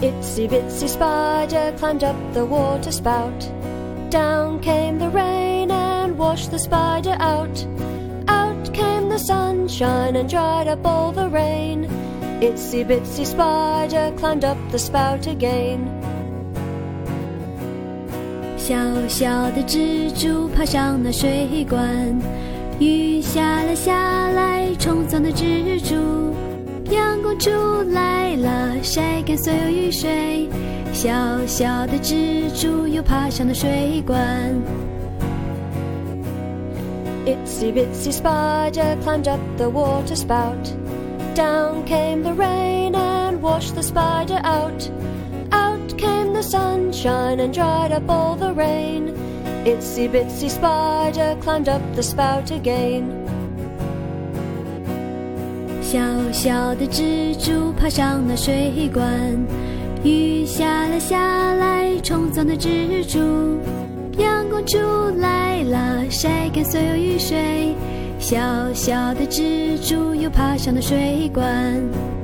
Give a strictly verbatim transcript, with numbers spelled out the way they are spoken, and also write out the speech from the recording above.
Itsy bitsy spider climbed up the water spout. Down came the rain and washed the spider out. Out came the sunshine and dried up all the rain. Itsy bitsy spider climbed up the spout again. 小小的蜘蛛爬上了水管，雨下了下来，冲走了蜘蛛。阳光出来了，晒干所有雨水。小小的蜘蛛又爬上了水管。 Itsy bitsy spider climbed up the water spout. Down came the rain and washed the spider out. Out came the sunshine and dried up all the rain. Itsy bitsy spider climbed up the spout again. 小小的蜘蛛爬上了水管，雨下了下来，冲走了蜘蛛。阳光出来了，晒干所有雨水。小小的蜘蛛又爬上了水管。